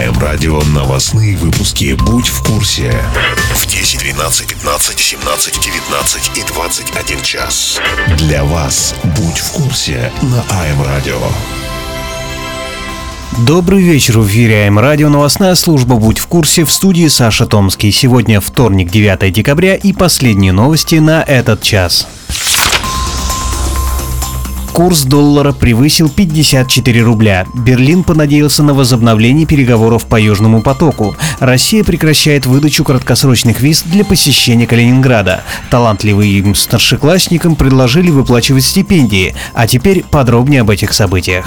АМ Радио новостные выпуски. Будь в курсе. В 10, 12, 15, 17, 19 и 21 час. Для вас будь в курсе на АМ Радио. Добрый вечер, в эфире АМ Радио, новостная служба «Будь в курсе», в студии Саша Томский. Сегодня вторник, 9 декабря и последние новости на этот час. Курс доллара превысил 54 рубля. Берлин понадеялся на возобновление переговоров по Южному потоку. Россия прекращает выдачу краткосрочных виз для посещения Калининграда. Талантливым старшеклассникам предложили выплачивать стипендии. А теперь подробнее об этих событиях.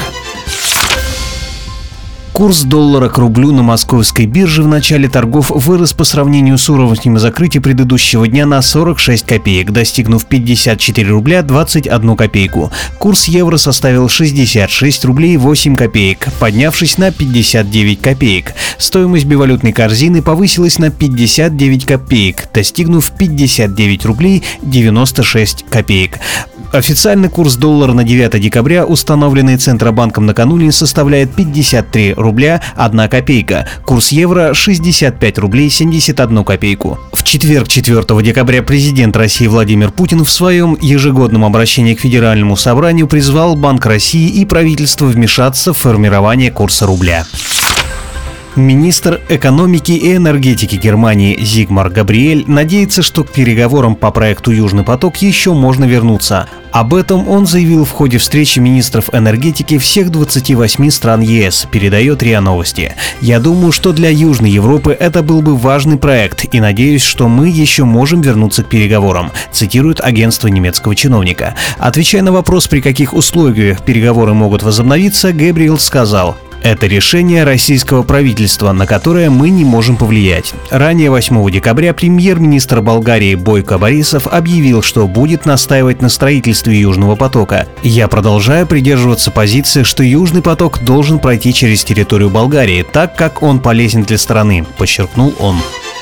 Курс доллара к рублю на московской бирже в начале торгов вырос по сравнению с уровнем закрытия предыдущего дня на 46 копеек, достигнув 54 рубля 21 копейку. Курс евро составил 66 рублей 8 копеек, поднявшись на 59 копеек. Стоимость бивалютной корзины повысилась на 59 копеек, достигнув 59 рублей 96 копеек. Официальный курс доллара на 9 декабря, установленный Центробанком накануне, составляет 53 рубля 1 копейка. Курс евро – 65 рублей 71 копейку. В четверг, 4 декабря, президент России Владимир Путин в своем ежегодном обращении к Федеральному собранию призвал Банк России и правительство вмешаться в формирование курса рубля. Министр экономики и энергетики Германии Зигмар Габриэль надеется, что к переговорам по проекту «Южный поток» еще можно вернуться. Об этом он заявил в ходе встречи министров энергетики всех 28 стран ЕС, передает РИА Новости. «Я думаю, что для Южной Европы это был бы важный проект, и надеюсь, что мы еще можем вернуться к переговорам», цитирует агентство немецкого чиновника. Отвечая на вопрос, при каких условиях переговоры могут возобновиться, Габриэль сказал: «Это решение российского правительства, на которое мы не можем повлиять». Ранее, 8 декабря, премьер-министр Болгарии Бойко Борисов объявил, что будет настаивать на строительстве Южного потока. «Я продолжаю придерживаться позиции, что Южный поток должен пройти через территорию Болгарии, так как он полезен для страны», подчеркнул он.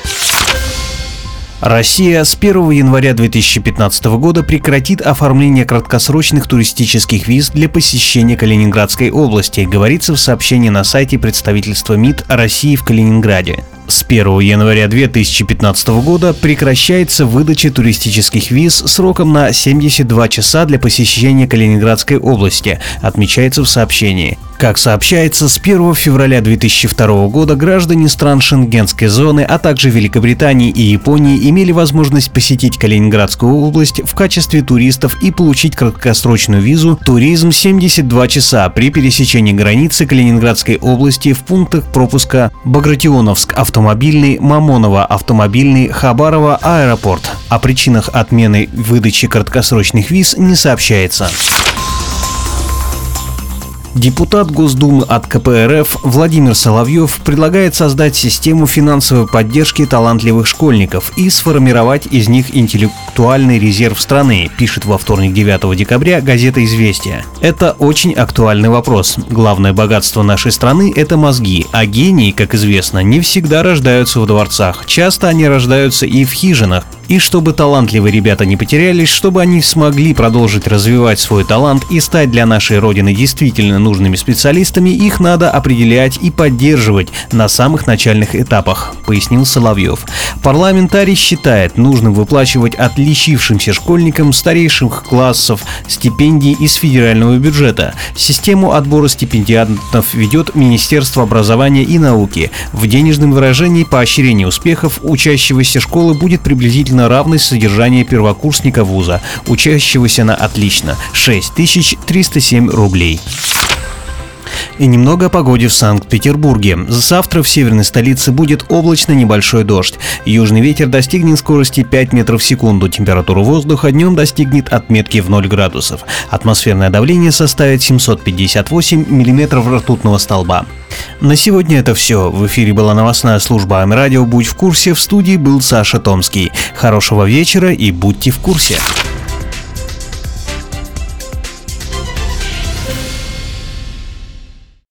Россия с 1 января 2015 года прекратит оформление краткосрочных туристических виз для посещения Калининградской области, говорится в сообщении на сайте представительства МИД России в Калининграде. С 1 января 2015 года прекращается выдача туристических виз сроком на 72 часа для посещения Калининградской области, отмечается в сообщении. Как сообщается, с 1 февраля 2002 года граждане стран Шенгенской зоны, а также Великобритании и Японии имели возможность посетить Калининградскую область в качестве туристов и получить краткосрочную визу «Туризм 72 часа» при пересечении границы Калининградской области в пунктах пропуска Багратионовск автомобильный, Мамоново автомобильный, Хабарово аэропорт. О причинах отмены выдачи краткосрочных виз не сообщается. Депутат Госдумы от КПРФ Владимир Соловьев предлагает создать систему финансовой поддержки талантливых школьников и сформировать из них интеллектуальный резерв страны, пишет во вторник, 9 декабря, газета «Известия». Это очень актуальный вопрос. Главное богатство нашей страны – это мозги, а гении, как известно, не всегда рождаются в дворцах. Часто они рождаются и в хижинах. И чтобы талантливые ребята не потерялись, чтобы они смогли продолжить развивать свой талант и стать для нашей Родины действительно нужными специалистами, их надо определять и поддерживать на самых начальных этапах, пояснил Соловьев. Парламентарий считает нужным выплачивать отличившимся школьникам старейших классов стипендии из федерального бюджета. Систему отбора стипендиатов ведет Министерство образования и науки. В денежном выражении поощрение успехов учащегося школы будет приблизительно равной содержанию первокурсника вуза, учащегося на отлично, 6307 рублей. И немного о погоде в Санкт-Петербурге. Завтра в северной столице будет облачно, небольшой дождь. Южный ветер достигнет скорости 5 метров в секунду. Температура воздуха днем достигнет отметки в 0 градусов. Атмосферное давление составит 758 миллиметров ртутного столба. На сегодня это все. В эфире была новостная служба АМ Радио. Будь в курсе. В студии был Саша Томский. Хорошего вечера и будьте в курсе.